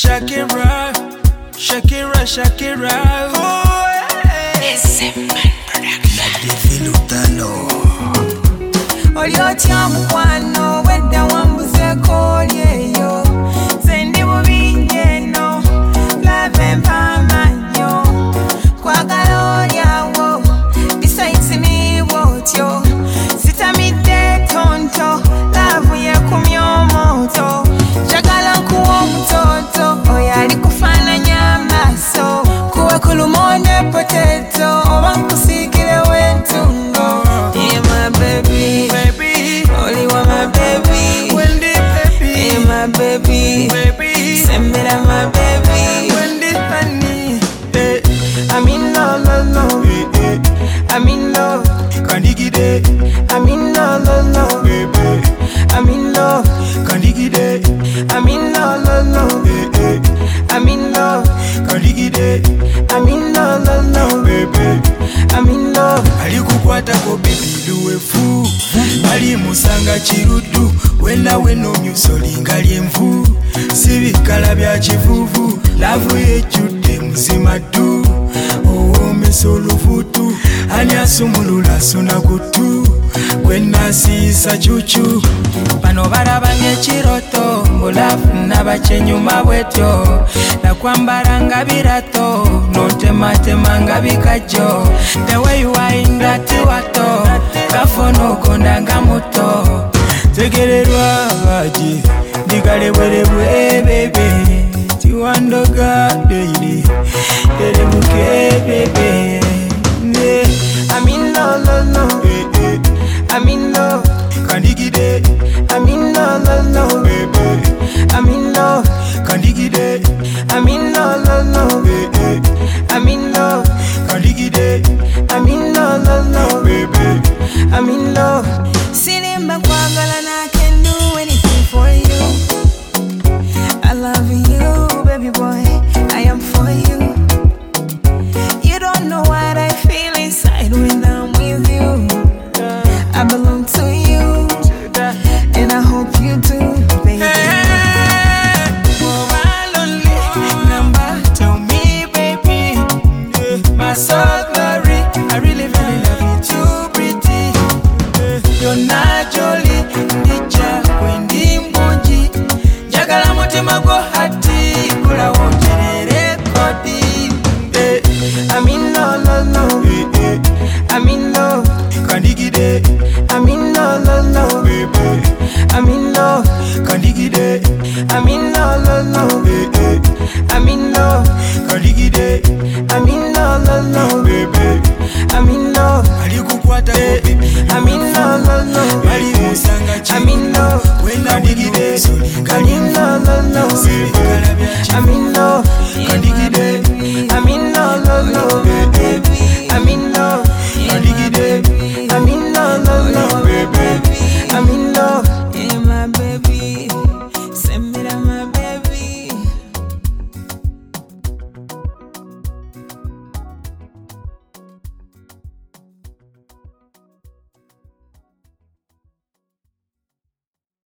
Shakira, Shakira, Shakira. Oh, hey. Olyotia mukwano wedda wambuzeko olyeyo zendi bubinyeno lave mpamanyo kwagala olyawo besides me wotyo sitamidde tonto lavu yekumya omoto njagala nkuwa omutoto oyo ali kufaananya amaaso kuwe kulumonde potato oba nkusiikire w'entungo. Yeah, my baby, only want my baby. Wendy, baby, yeah, my baby, send me that my baby. Wendy, honey, hey. I'm in love, love, love. Hey, hey. I'm in love. Kandigide, I'm in love, love, love. baby. I'm in love. Kandigide, I'm in love, love, love. hey, hey. I'm in love. Kandigide, I'm in love, love, love. baby. I'm in love. Alikukwatako baby luwefu ali musanga kirudu wena weno myusolinga lyenvu sibikala bya kivuvu lavu yejjudde muzima ddu owomesa oluvutu ani asumulula sona kutu gwenasiisa cucu bano balaba ng'ekiroto mbulafu nabakyenyuma bwetyo nakwambala nga birato nontematema nga bikajjo the way you are in that wato kafono konda nga muto tegererwa baji ndigalebwerebwe bebe tiwandoga daily teremuke bebe. I'm in love, love, love. I'm in love. Kandigide, I'm in love, love, love. baby. I'm in love. Kandigide, I'm in love, love, love. I'm in love. Kandigide, I'm in love, love, love. baby. I'm in love. Silimba kwagala and I can do anything for you. I love you, baby boy.